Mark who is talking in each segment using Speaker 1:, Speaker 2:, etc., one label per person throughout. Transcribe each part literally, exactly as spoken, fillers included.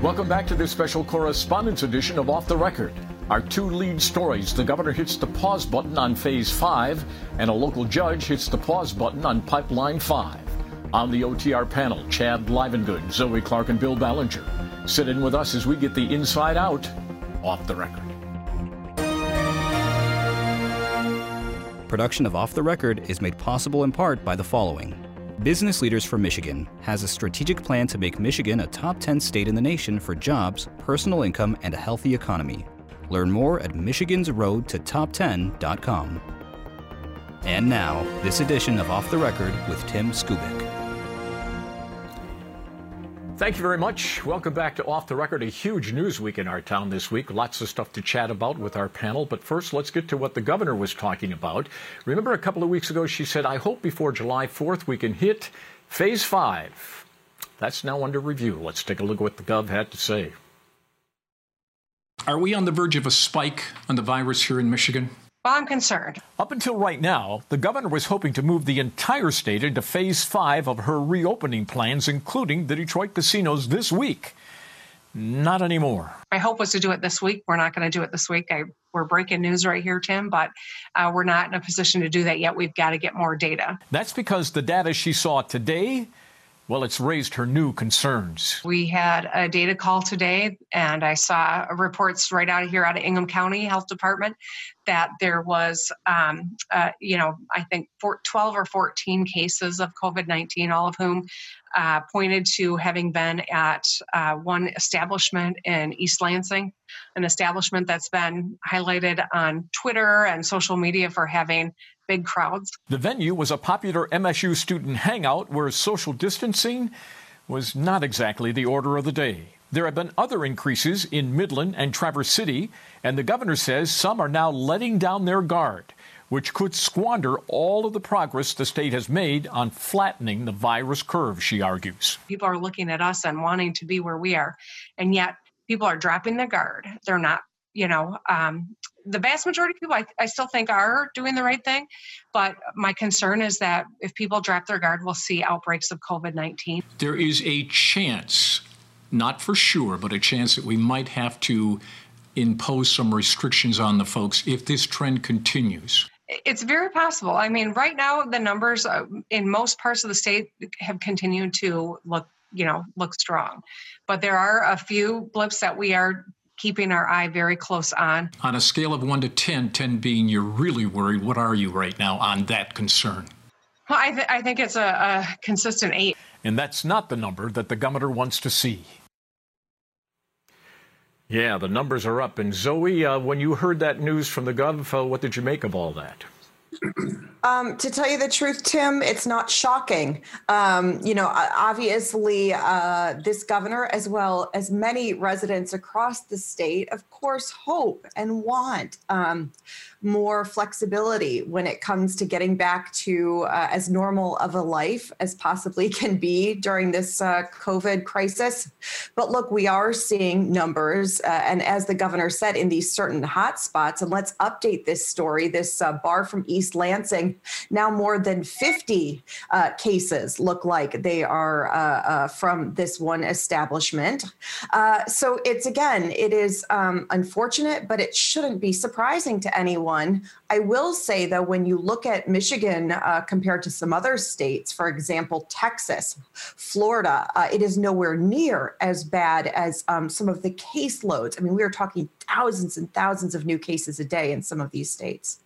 Speaker 1: Welcome back to this special correspondence edition of Off the Record. Our two lead stories: the governor hits the pause button on phase five, and a local judge hits the pause button on pipeline five. On the O T R panel, Chad Livengood, Zoe Clark, and Bill Ballinger. Sit in with us as we get the inside out. Off the Record.
Speaker 2: Production of Off the Record is made possible in part by the following. Business Leaders for Michigan has a strategic plan to make Michigan a top ten state in the nation for jobs, personal income, and a healthy economy. Learn more at michigan's road to top ten dot com. And now, this edition of Off the Record with Tim Skubic.
Speaker 1: Thank you very much. Welcome back to Off the Record. A huge news week in our town this week. Lots of stuff to chat about with our panel. But first, let's get to what the governor was talking about. Remember a couple of weeks ago, she said, I hope before July fourth we can hit phase five. That's now under review. Let's take a look at what the gov had to say.
Speaker 3: Are we on the verge of a spike on the virus here in Michigan?
Speaker 4: Well, I'm concerned.
Speaker 1: Up until right now, the governor was hoping to move the entire state into phase five of her reopening plans, including the Detroit casinos this week. Not anymore.
Speaker 4: My hope was to do it this week. We're not going to do it this week. I, we're breaking news right here, Tim, but uh, we're not in a position to do that yet. We've got to get more data.
Speaker 1: That's because the data she saw today, well, it's raised her new concerns.
Speaker 4: We had a data call today, and I saw reports right out of here out of Ingham County Health Department that there was, um, uh, you know, I think four, twelve or fourteen cases of COVID nineteen, all of whom uh, pointed to having been at uh, one establishment in East Lansing, an establishment that's been highlighted on Twitter and social media for having big crowds.
Speaker 1: The venue was a popular M S U student hangout where social distancing was not exactly the order of the day. There have been other increases in Midland and Traverse City, and the governor says some are now letting down their guard, which could squander all of the progress the state has made on flattening the virus curve, she argues.
Speaker 4: People are looking at us and wanting to be where we are, and yet people are dropping the guard. They're not, you know, um, the vast majority of people, I, I still think, are doing the right thing. But my concern is that if people drop their guard, we'll see outbreaks of COVID nineteen.
Speaker 3: There is a chance, not for sure, but a chance that we might have to impose some restrictions on the folks if this trend continues.
Speaker 4: It's very possible. I mean, right now, the numbers uh, in most parts of the state have continued to look, you know, look strong. But there are a few blips that we are keeping our eye very close on.
Speaker 3: On a scale of one to ten, ten being you're really worried, what are you right now on that concern?
Speaker 4: Well, I, th- I think it's a, a consistent eight.
Speaker 1: And that's not the number that the governor wants to see. Yeah, the numbers are up. And Zoe, uh, when you heard that news from the gov, uh, what did you make of all that?
Speaker 5: Um, to tell you the truth, Tim, it's not shocking. Um, you know, obviously, uh, this governor, as well as many residents across the state, of course, hope and want um, more flexibility when it comes to getting back to uh, as normal of a life as possibly can be during this uh, COVID crisis. But look, we are seeing numbers, uh, and as the governor said, in these certain hot spots, and let's update this story, this uh, bar from East Lansing, now more than fifty uh, cases look like they are uh, uh, from this one establishment. Uh, so it's, again, it is um, unfortunate, but it shouldn't be surprising to anyone. I will say, though, when you look at Michigan uh, compared to some other states, for example, Texas, Florida, uh, it is nowhere near as bad as um, some of the caseloads. I mean, we are talking thousands and thousands of new cases a day in some of these states.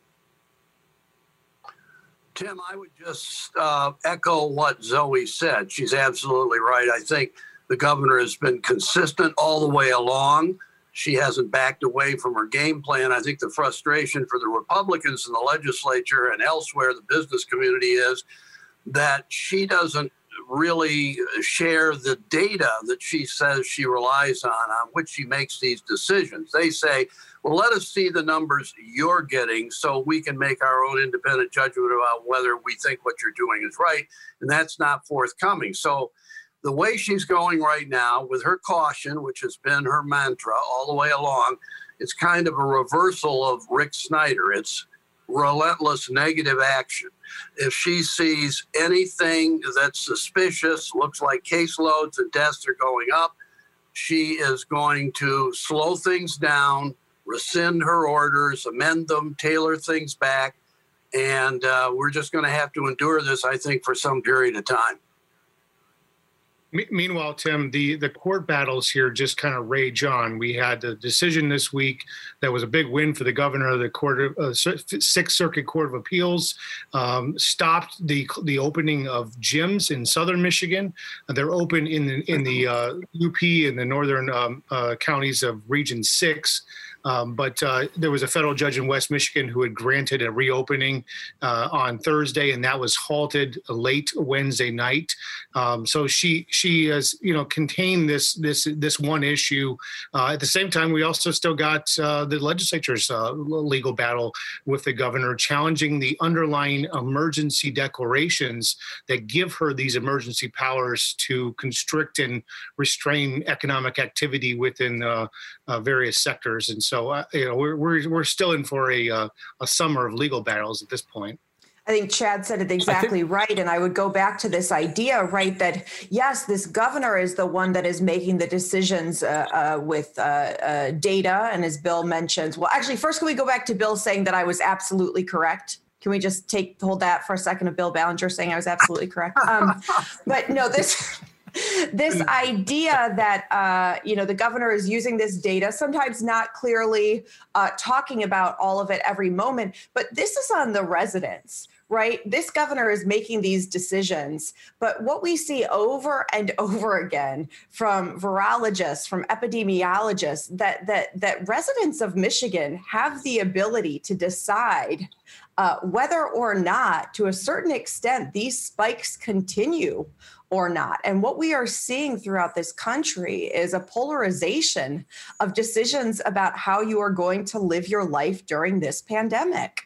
Speaker 6: Tim, I would just uh, echo what Zoe said. She's absolutely right. I think the governor has been consistent all the way along. She hasn't backed away from her game plan. I think the frustration for the Republicans in the legislature and elsewhere, the business community, is that she doesn't really share the data that she says she relies on, on which she makes these decisions. They say, well, let us see the numbers you're getting so we can make our own independent judgment about whether we think what you're doing is right. And that's not forthcoming. So the way she's going right now with her caution, which has been her mantra all the way along, it's kind of a reversal of Rick Snyder. It's relentless negative action. If she sees anything that's suspicious, looks like caseloads and deaths are going up, she is going to slow things down, rescind her orders, amend them, tailor things back. And uh, we're just going to have to endure this, I think, for some period of time.
Speaker 7: Meanwhile, Tim, the, the court battles here just kind of rage on. We had a decision this week that was a big win for the governor of the court of, uh, Sixth Circuit Court of Appeals, um, stopped the the opening of gyms in southern Michigan. They're open in the, in the uh, U P and the northern um, uh, counties of Region six. Um, but uh, there was a federal judge in West Michigan who had granted a reopening uh, on Thursday, and that was halted late Wednesday night. Um, so she she has you know contained this this this one issue. Uh, at the same time, we also still got uh, the legislature's uh, legal battle with the governor, challenging the underlying emergency declarations that give her these emergency powers to constrict and restrain economic activity within uh, uh, various sectors. And so, uh, you know, we're, we're, we're still in for a, uh, a summer of legal battles at this point.
Speaker 5: I think Chad said it exactly think- right. And I would go back to this idea, right, that yes, this governor is the one that is making the decisions uh, uh, with uh, uh, data. And as Bill mentions, well, actually, first, can we go back to Bill saying that I was absolutely correct? Can we just take hold that for a second of Bill Ballinger saying I was absolutely correct? Um, but no, this... This idea that, uh, you know, the governor is using this data, sometimes not clearly uh, talking about all of it every moment, but this is on the residents, right? This governor is making these decisions. But what we see over and over again from virologists, from epidemiologists, that that that residents of Michigan have the ability to decide uh, whether or not, to a certain extent, these spikes continue or not. And what we are seeing throughout this country is a polarization of decisions about how you are going to live your life during this pandemic.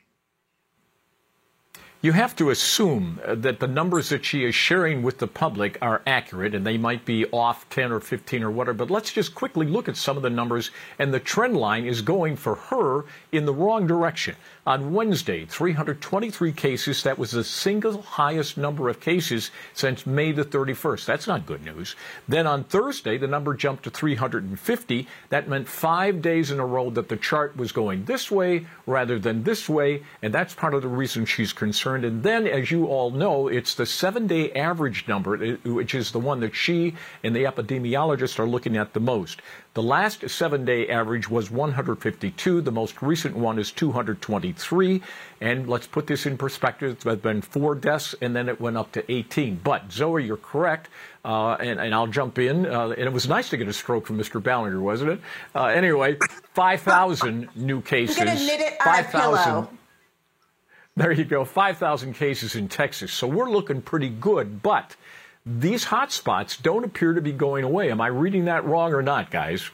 Speaker 1: You have to assume that the numbers that she is sharing with the public are accurate, and they might be off ten or fifteen or whatever. But let's just quickly look at some of the numbers, and the trend line is going for her in the wrong direction. On Wednesday, three hundred twenty-three cases. That was the single highest number of cases since May the thirty-first. That's not good news. Then on Thursday, the number jumped to three hundred fifty. That meant five days in a row that the chart was going this way rather than this way, and that's part of the reason she's concerned. And then, as you all know, it's the seven-day average number, which is the one that she and the epidemiologists are looking at the most. The last seven-day average was one hundred fifty-two. The most recent one is two hundred twenty-three. And let's put this in perspective. There have been four deaths, and then it went up to eighteen. But, Zoe, you're correct, uh, and, and I'll jump in. Uh, and it was nice to get a stroke from Mister Ballinger, wasn't it? Uh, anyway, five thousand new cases.
Speaker 5: I'm going to knit it on a pillow.
Speaker 1: There you go, five thousand cases in Texas. So we're looking pretty good, but these hot spots don't appear to be going away. Am I reading that wrong or not, guys?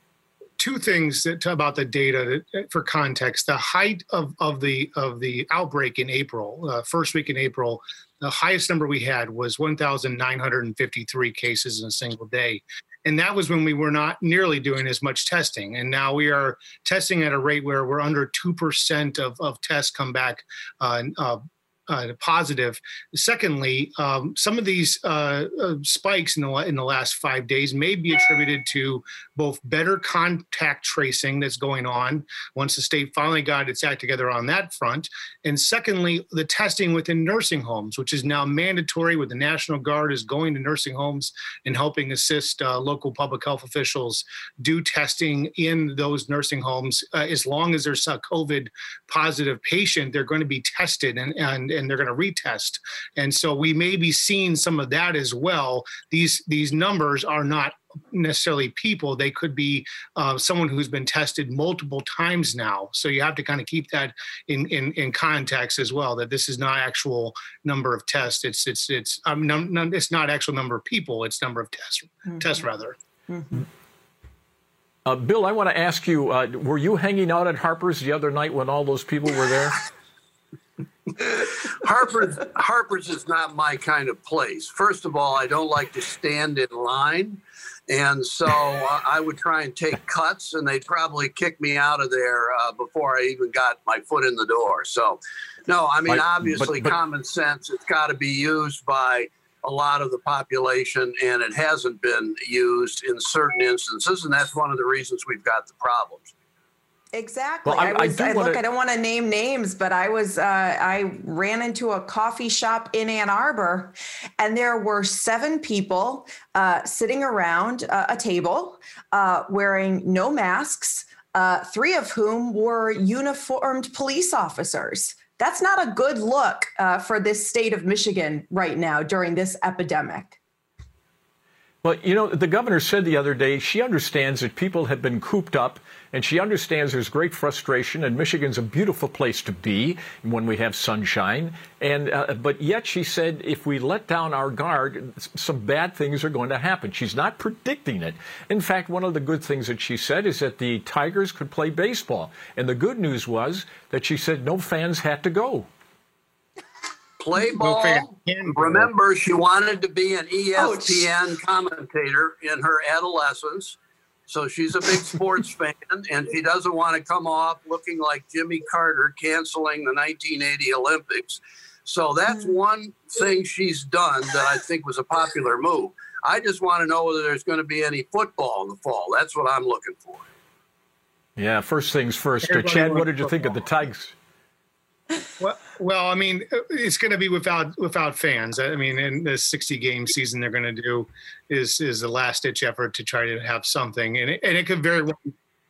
Speaker 7: Two things that, about the data that, for context. The height of, of the of the outbreak in April, uh, first week in April, the highest number we had was one thousand nine hundred fifty-three cases in a single day. And that was when we were not nearly doing as much testing. And now we are testing at a rate where we're under two percent of, of tests come back uh, uh, uh, positive. Secondly, um, some of these uh, uh, spikes in the, in the last five days may be attributed to both better contact tracing that's going on once the state finally got its act together on that front. And secondly, the testing within nursing homes, which is now mandatory, with the National Guard is going to nursing homes and helping assist uh, local public health officials do testing in those nursing homes. Uh, as long as there's a COVID positive patient, they're going to be tested and, and, and they're going to retest. And so we may be seeing some of that as well. These, these numbers are not necessarily people. They could be uh, someone who's been tested multiple times now. So you have to kind of keep that in, in, in context as well, that this is not actual number of tests. It's, it's, it's, um, num, num, it's not actual number of people. It's number of tests, mm-hmm. tests rather.
Speaker 5: Mm-hmm.
Speaker 1: Uh, Bill, I want to ask you, uh, were you hanging out at Harper's the other night when all those people were there?
Speaker 6: Harper's, Harper's is not my kind of place. First of all, I don't like to stand in line. And so uh, I would try and take cuts, and they'd probably kick me out of there uh, before I even got my foot in the door. So, no, I mean, obviously, but, but, common sense, it's got to be used by a lot of the population, and it hasn't been used in certain instances, and that's one of the reasons we've got the problems.
Speaker 5: Exactly.
Speaker 1: Well, I,
Speaker 5: I was,
Speaker 1: I
Speaker 5: I,
Speaker 1: wanna...
Speaker 5: look, I don't want to name names, but I was, uh, I ran into a coffee shop in Ann Arbor, and there were seven people uh, sitting around uh, a table uh, wearing no masks, uh, three of whom were uniformed police officers. That's not a good look uh, for this state of Michigan right now during this epidemic.
Speaker 1: Well, you know, the governor said the other day she understands that people have been cooped up, and she understands there's great frustration, and Michigan's a beautiful place to be when we have sunshine. And uh, but yet she said if we let down our guard, some bad things are going to happen. She's not predicting it. In fact, one of the good things that she said is that the Tigers could play baseball. And the good news was that she said no fans had to go.
Speaker 6: Play ball. Remember, she wanted to be an E S P N Ouch. commentator in her adolescence. So she's a big sports fan, and she doesn't want to come off looking like Jimmy Carter canceling the nineteen eighty Olympics. So that's one thing she's done that I think was a popular move. I just want to know whether there's going to be any football in the fall. That's what I'm looking for.
Speaker 1: Yeah, first things first. Uh, Chad, what did you think of the Tigers?
Speaker 7: Well, well, I mean, it's going to be without without fans. I mean, in the sixty game season they're going to do is is the last ditch effort to try to have something, and it, and it could very well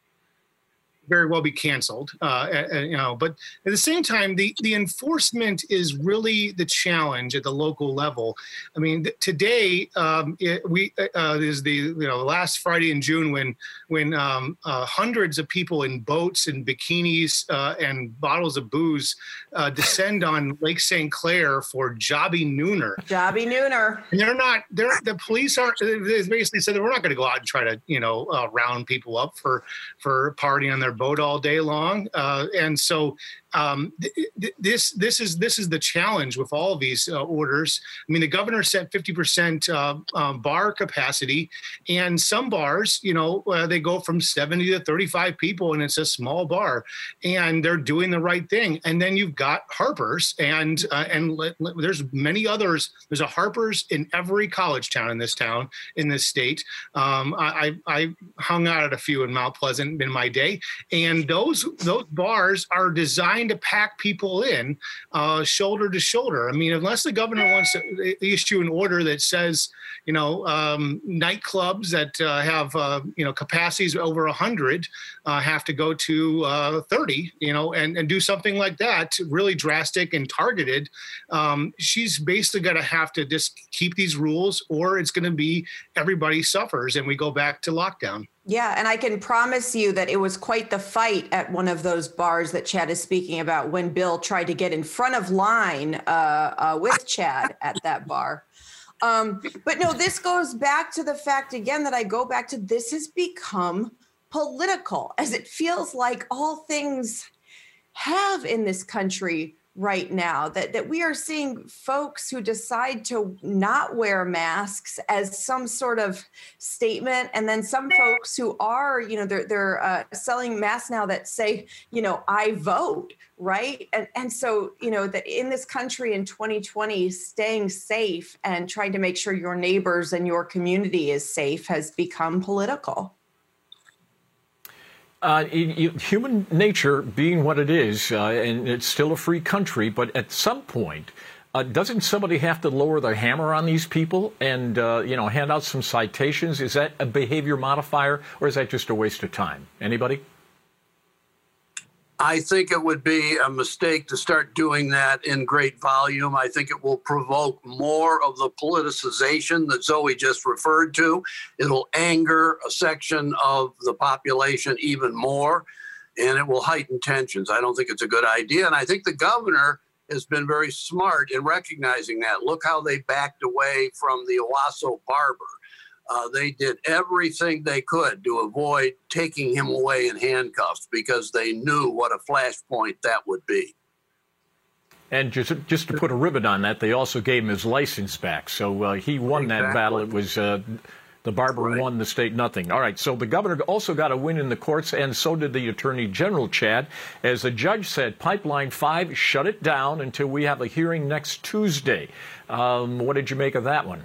Speaker 7: very well be canceled. Uh, and, you know, but at the same time, the the enforcement is really the challenge at the local level. I mean, th- today um, it, we uh, is the you know last Friday in June when when um, uh, hundreds of people in boats and bikinis uh, and bottles of booze uh, descend on Lake Saint Clair for Jobby Nooner.
Speaker 5: Jobby Nooner.
Speaker 7: And they're not. They're the police aren't. They basically said that we're not going to go out and try to you know uh, round people up for for partying on their boat all day long. Uh, and so um, th- th- this this is this is the challenge with all of these uh, orders. I mean, the governor set fifty percent uh, um, bar capacity, and some bars, you know, uh, they go from seventy to thirty-five people, and it's a small bar, and they're doing the right thing. And then you've got Harper's, and uh, and le- le- there's many others. There's a Harper's in every college town in this town, in this state. Um, I, I hung out at a few in Mount Pleasant in my day, and those those bars are designed to pack people in uh, shoulder to shoulder. I mean, unless the governor wants to issue an order that says, you know, um, nightclubs that uh, have, uh, you know, capacities over one hundred uh, have to go to uh, thirty, you know, and, and do something like that, really drastic and targeted. Um, she's basically going to have to just keep these rules, or it's going to be everybody suffers and we go back to lockdown.
Speaker 5: Yeah, and I can promise you that it was quite the fight at one of those bars that Chad is speaking about when Bill tried to get in front of line uh, uh, with Chad at that bar. Um, but no, this goes back to the fact, again, that I go back to this has become political, as it feels like all things have in this country right now, that, that we are seeing folks who decide to not wear masks as some sort of statement. And then some folks who are, you know, they're, they're uh, selling masks now that say, you know, I vote, right? And, and so, you know, that in this country in twenty twenty, staying safe and trying to make sure your neighbors and your community is safe has become political.
Speaker 1: Uh, human nature being what it is, uh, and it's still a free country, but at some point, uh, doesn't somebody have to lower their hammer on these people and, uh, you know, hand out some citations? Is that a behavior modifier, or is that just a waste of time? Anybody?
Speaker 6: I think it would be a mistake to start doing that in great volume. I think it will provoke more of the politicization that Zoe just referred to. It'll anger a section of the population even more, and it will heighten tensions. I don't think it's a good idea. And I think the governor has been very smart in recognizing that. Look how they backed away from the Owasso barber. Uh, they did everything they could to avoid taking him away in handcuffs because they knew what a flashpoint that would be.
Speaker 1: And just just to put a ribbon on that, they also gave him his license back. So uh, he won exactly. that battle. It was uh, The barber
Speaker 6: Right.
Speaker 1: won, the state nothing. All right, so the governor also got a win in the courts, and so did the attorney general, Chad. As the judge said, Pipeline five, shut it down until we have a hearing next Tuesday. Um, what did you make of that one?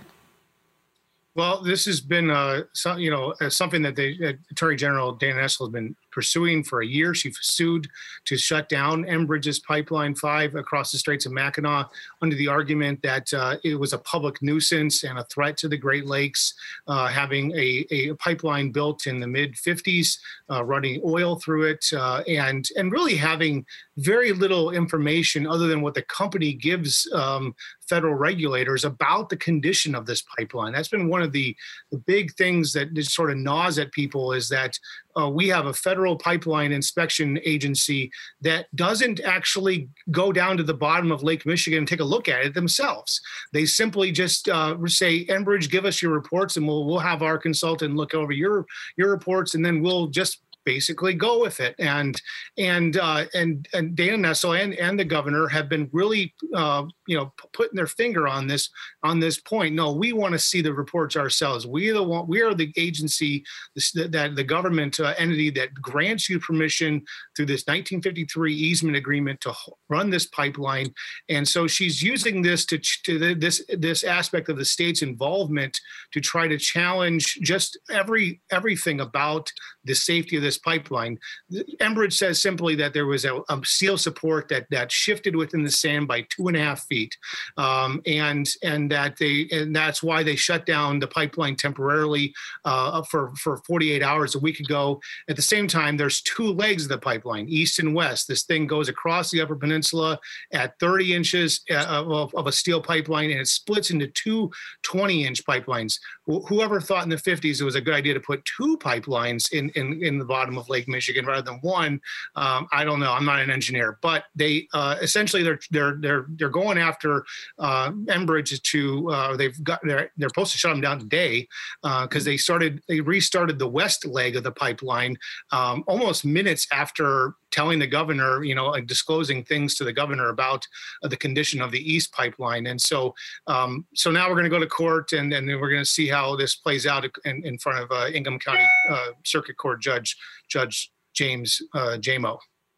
Speaker 7: Well, this has been, uh, so, you know, uh, something that the uh, Attorney General Dana Nessel has been pursuing for a year. She sued to shut down Enbridge's Pipeline five across the Straits of Mackinac under the argument that uh, it was a public nuisance and a threat to the Great Lakes, uh, having a, a pipeline built in the mid fifties, uh, running oil through it, uh, and, and really having very little information other than what the company gives um, federal regulators about the condition of this pipeline. That's been one of the, the big things that just sort of gnaws at people, is that uh, we have a federal pipeline inspection agency that doesn't actually go down to the bottom of Lake Michigan and take a look at it themselves. They simply just uh, say, Enbridge, give us your reports, and we'll we'll have our consultant look over your your reports, and then we'll just basically go with it. And and uh, and and Dana Nessel and, and the governor have been really uh, you know putting their finger on this on this point. No, we want to see the reports ourselves. We are the one, we are the agency that the government uh, entity that grants you permission through this nineteen fifty-three easement agreement to run this pipeline. And so she's using this to, to this this aspect of the state's involvement to try to challenge just every everything about the safety of this pipeline. Enbridge says simply that there was a, a seal support that that shifted within the sand by two and a half feet, um, and and that they and that's why they shut down the pipeline temporarily uh, for for forty-eight hours a week ago. At the same time, there's two legs of the pipeline, east and west. This thing goes across the Upper Peninsula at thirty inches of, of a steel pipeline, and it splits into two twenty-inch pipelines. Whoever thought in the fifties it was a good idea to put two pipelines in in, in the bottom of Lake Michigan rather than one? Um, I don't know. I'm not an engineer, but they uh, essentially they're they're they're they're going after uh, Enbridge to uh, they've got they're they're supposed to shut them down today because uh, they started they restarted the west leg of the pipeline um, almost minutes after telling the governor, you know, like disclosing things to the governor about uh, the condition of the East pipeline. And so, um, so now we're going to go to court, and, and then we're going to see how this plays out in, in front of uh, Ingham County uh, Circuit Court Judge Judge James uh, Jamo.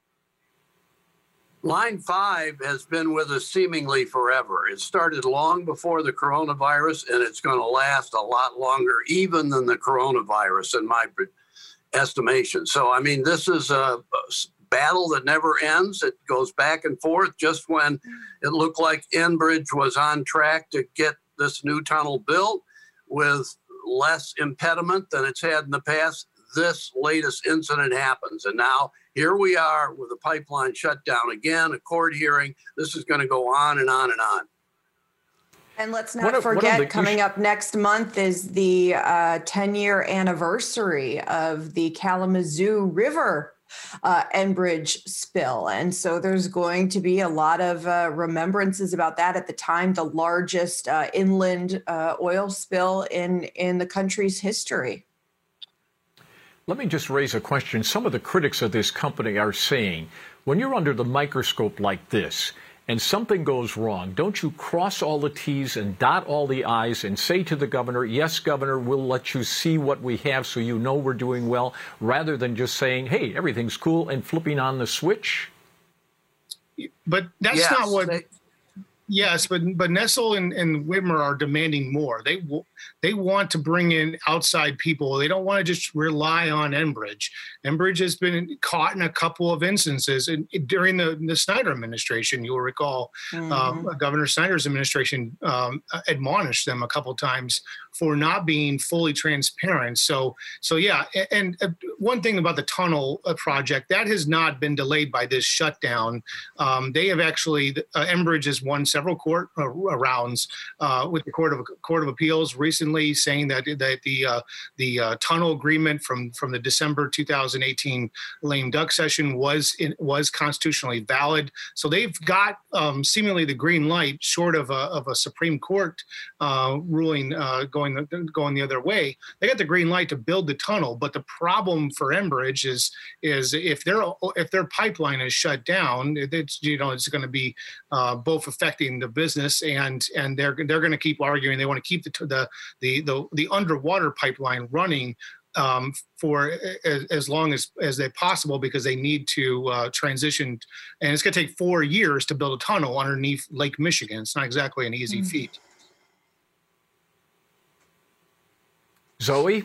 Speaker 6: Line five has been with us seemingly forever. It started long before the coronavirus, and it's going to last a lot longer, even than the coronavirus, in my estimation. So, I mean, this is a, a battle that never ends. It goes back and forth. Just when it looked like Enbridge was on track to get this new tunnel built with less impediment than it's had in the past, this latest incident happens. And now here we are with the pipeline shut down again, a court hearing. This is going to go on and on and on.
Speaker 5: And let's not
Speaker 1: What are- what are
Speaker 5: forget,
Speaker 1: the
Speaker 5: coming
Speaker 1: issues-
Speaker 5: up next month is the uh, ten-year anniversary of the Kalamazoo River uh, Enbridge spill. And so there's going to be a lot of uh, remembrances about that. At the time, the largest uh, inland uh, oil spill in, in the country's history.
Speaker 1: Let me just raise a question. Some of the critics of this company are saying, when you're under the microscope like this and something goes wrong, don't you cross all the T's and dot all the I's and say to the governor, yes, governor, we'll let you see what we have so you know we're doing well, rather than just saying, hey, everything's cool and flipping on the switch?
Speaker 7: But that's
Speaker 6: Yes,
Speaker 7: not what...
Speaker 6: they-
Speaker 7: Yes, but but Nessel and, and Whitmer are demanding more. They w- they want to bring in outside people. They don't want to just rely on Enbridge. Enbridge has been caught in a couple of instances and during the, the Snyder administration. You'll recall mm-hmm. um, Governor Snyder's administration um, admonished them a couple times for not being fully transparent. So so yeah, and, and one thing about the tunnel project, that has not been delayed by this shutdown. Um, they have actually uh, Enbridge has won several court uh, rounds uh, with the Court of Court of Appeals recently, saying that that the uh, the uh, tunnel agreement from from the December two thousand eighteen lame duck session was in, was constitutionally valid. So they've got um, seemingly the green light, short of a, of a Supreme Court uh, ruling uh, going going the, going the other way. They got the green light to build the tunnel, but the problem for Enbridge is is if their if their pipeline is shut down, it's you know it's going to be uh, both affecting the business and and they're they're going to keep arguing they want to keep the the the the, the underwater pipeline running um, for as, as long as as they possible because they need to uh, transition, and it's going to take four years to build a tunnel underneath Lake Michigan. It's not exactly an easy mm-hmm. feat.
Speaker 1: Zoe?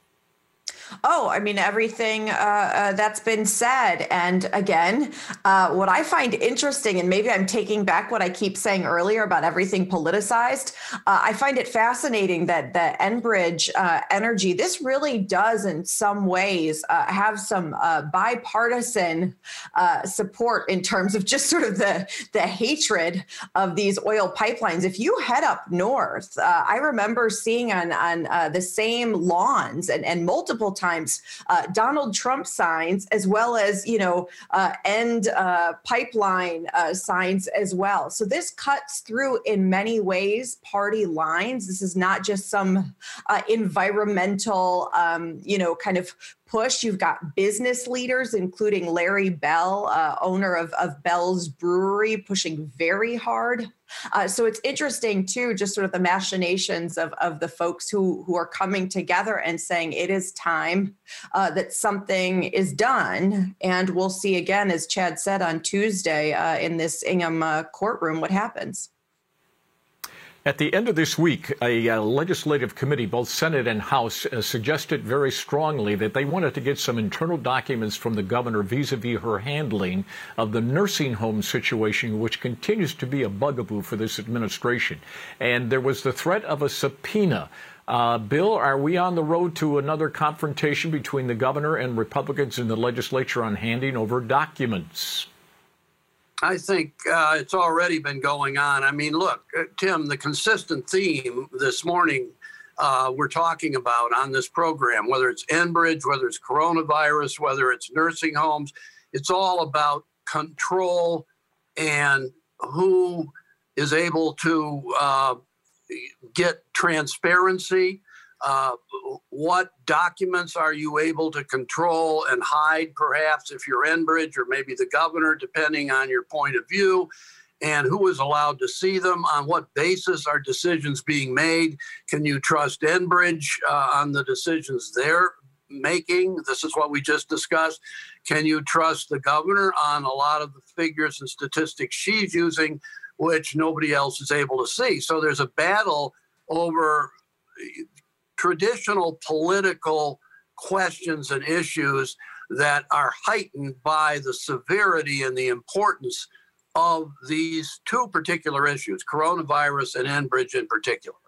Speaker 5: Oh, I mean, everything uh, uh, that's been said. And again, uh, what I find interesting, and maybe I'm taking back what I keep saying earlier about everything politicized, uh, I find it fascinating that the Enbridge uh, Energy, this really does in some ways uh, have some uh, bipartisan uh, support in terms of just sort of the, the hatred of these oil pipelines. If you head up north, uh, I remember seeing on, on uh, the same lawns and, and multiple times uh, Donald Trump signs, as well as, you know, uh, end uh, pipeline uh, signs as well. So this cuts through in many ways party lines. This is not just some uh, environmental, um, you know, kind of push. You've got business leaders, including Larry Bell, uh, owner of, of Bell's Brewery, pushing very hard. Uh, so it's interesting, too, just sort of the machinations of, of the folks who, who are coming together and saying it is time uh, that something is done. And we'll see again, as Chad said on Tuesday uh, in this Ingham uh, courtroom, what happens.
Speaker 1: At the end of this week, a uh, legislative committee, both Senate and House, uh, suggested very strongly that they wanted to get some internal documents from the governor vis-a-vis her handling of the nursing home situation, which continues to be a bugaboo for this administration. And there was the threat of a subpoena. Uh, Bill, are we on the road to another confrontation between the governor and Republicans in the legislature on handing over documents?
Speaker 6: I think uh, it's already been going on. I mean, look, uh, Tim, the consistent theme this morning uh, we're talking about on this program, whether it's Enbridge, whether it's coronavirus, whether it's nursing homes, it's all about control and who is able to uh, get transparency. Uh, what documents are you able to control and hide, perhaps, if you're Enbridge or maybe the governor, depending on your point of view, and who is allowed to see them? On what basis are decisions being made? Can you trust Enbridge uh, on the decisions they're making? This is what we just discussed. Can you trust the governor on a lot of the figures and statistics she's using, which nobody else is able to see? So there's a battle over traditional political questions and issues that are heightened by the severity and the importance of these two particular issues, coronavirus and Enbridge in particular.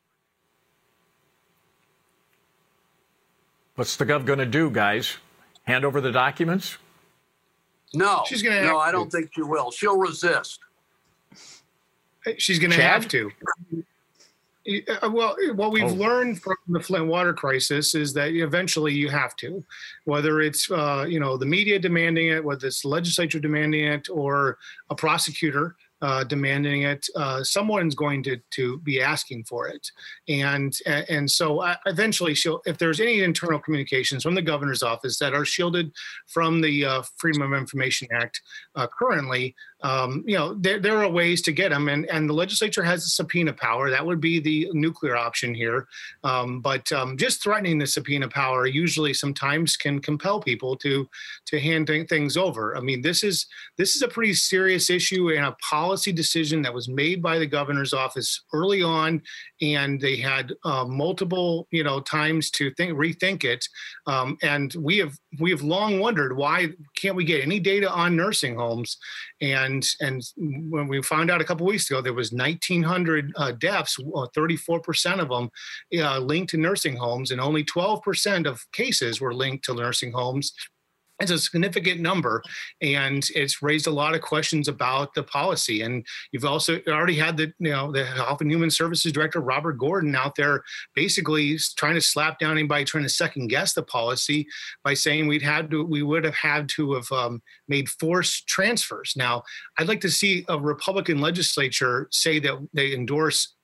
Speaker 1: What's the gov going to do, guys? Hand over the documents?
Speaker 6: No,
Speaker 7: she's gonna
Speaker 6: no, I don't think she will. She'll resist.
Speaker 7: She's going to have to. Well, what we've
Speaker 1: oh.
Speaker 7: learned from the Flint water crisis is that eventually you have to, whether it's, uh, you know, the media demanding it, whether it's the legislature demanding it, or a prosecutor uh, demanding it, uh, someone's going to to be asking for it. And and so I, eventually, she'll, if there's any internal communications from the governor's office that are shielded from the uh, Freedom of Information Act uh, currently, Um, you know, there, there are ways to get them, and, and the legislature has a subpoena power. That would be the nuclear option here. Um, but um, just threatening the subpoena power usually sometimes can compel people to to hand things over. I mean, this is this is a pretty serious issue and a policy decision that was made by the governor's office early on, and they had uh, multiple, you know, times to think rethink it. Um, and we have we have long wondered, why can't we get any data on nursing homes? And And, and when we found out a couple of weeks ago, there was nineteen hundred uh, deaths, uh, thirty-four percent of them uh, linked to nursing homes, and only twelve percent of cases were linked to nursing homes. It's a significant number, and it's raised a lot of questions about the policy. And you've also already had the, you know, the Health and Human Services Director, Robert Gordon, out there basically trying to slap down anybody trying to second guess the policy by saying we'd had to, we would have had to have um, made forced transfers. Now, I'd like to see a Republican legislature say that they endorse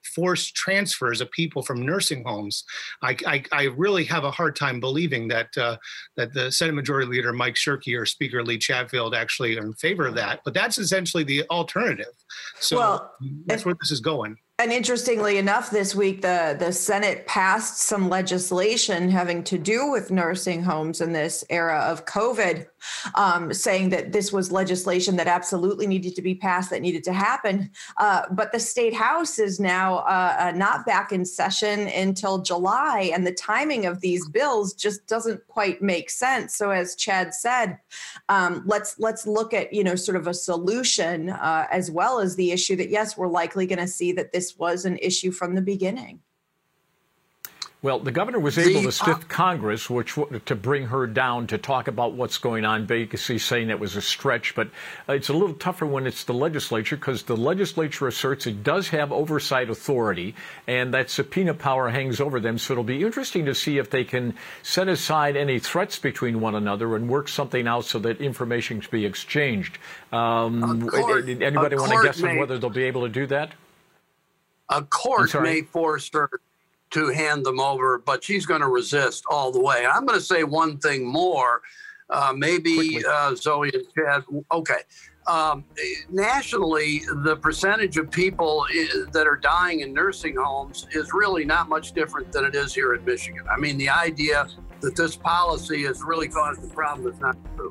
Speaker 7: forced transfers of people from nursing homes. I, I, I really have a hard time believing that uh, that the Senate Majority Leader Mike Shirkey or Speaker Lee Chatfield actually are in favor of that. But that's essentially the alternative. So
Speaker 5: well,
Speaker 7: that's
Speaker 5: if-
Speaker 7: where this is going.
Speaker 5: And interestingly enough, this week, the, the Senate passed some legislation having to do with nursing homes in this era of COVID, um, saying that this was legislation that absolutely needed to be passed, that needed to happen. Uh, but the state house is now uh, uh, not back in session until July, and the timing of these bills just doesn't quite make sense. So as Chad said, um, let's let's look at, you know, sort of a solution uh, as well as the issue that, yes, we're likely going to see that this was an issue from the beginning.
Speaker 1: Well, the governor was able to stiff Congress, which to bring her down to talk about what's going on. Basically saying it was a stretch, but it's a little tougher when it's the legislature, because the legislature asserts it does have oversight authority, and that subpoena power hangs over them. So it'll be interesting to see if they can set aside any threats between one another and work something out so that information can be exchanged. Um, court, anybody want to guess may, on whether they'll be able to do that?
Speaker 6: A court may force her to hand them over, but she's going to resist all the way. And I'm going to say one thing more. Uh, maybe uh, Zoe and Chad. Okay. Um, nationally, the percentage of people that are dying in nursing homes is really not much different than it is here in Michigan. I mean, the idea that this policy has really caused the problem is not true.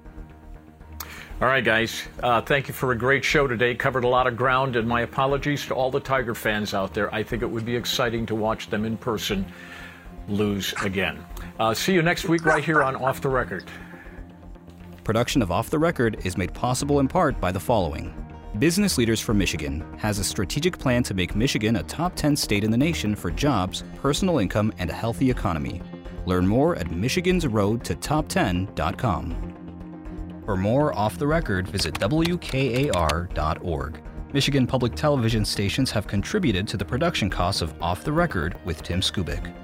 Speaker 1: All right, guys. Uh, thank you for a great show today. Covered a lot of ground, and my apologies to all the Tiger fans out there. I think it would be exciting to watch them in person lose again. Uh, see you next week right here on Off the Record.
Speaker 2: Production of Off the Record is made possible in part by the following. Business Leaders for Michigan has a strategic plan to make Michigan a top ten state in the nation for jobs, personal income, and a healthy economy. Learn more at michigan's road to top ten dot com. For more Off the Record, visit W K A R dot org. Michigan Public Television stations have contributed to the production costs of Off the Record with Tim Skubick.